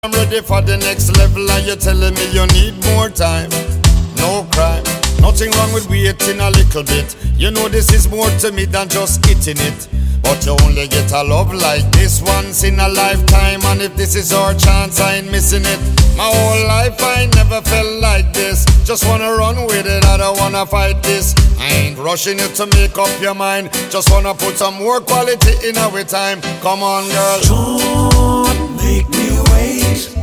I'm ready for the next level and you're telling me you need more time. No crime, nothing wrong with waiting a little bit. You know this is more to me than just hitting it. But you only get a love like this once in a lifetime, and if this is our chance, I ain't missing it. My whole life I never felt like this. Just wanna run with it, I don't wanna fight this. I ain't rushing you to make up your mind. Just wanna put some more quality in our time. Come on, girl. Don't make me wait.